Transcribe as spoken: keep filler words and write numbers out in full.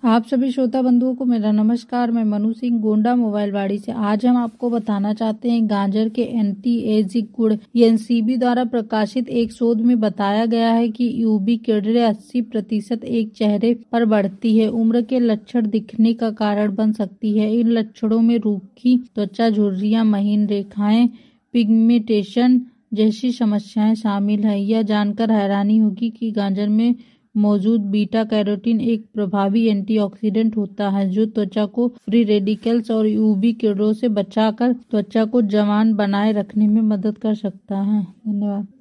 आप सभी श्रोता बंधुओं को मेरा नमस्कार। मैं मनु सिंह गोंडा मोबाइल वाड़ी से। आज हम आपको बताना चाहते हैं गाजर के एंटी एजिंग गुण। एनसीबी द्वारा प्रकाशित एक शोध में बताया गया है कि यूवी किरणें अस्सी प्रतिशत एक चेहरे पर बढ़ती है, उम्र के लक्षण दिखने का कारण बन सकती है। इन लक्षणों में रूखी त्वचा, झुर्रियां, महीन रेखाएं, पिगमेंटेशन जैसी समस्याएं शामिल हैं। यह जानकर हैरानी होगी कि गाजर में मौजूद बीटा कैरोटीन एक प्रभावी एंटीऑक्सीडेंट होता है जो त्वचा को फ्री रेडिकल्स और यूवी किरणों से बचाकर त्वचा को जवान बनाए रखने में मदद कर सकता है। धन्यवाद।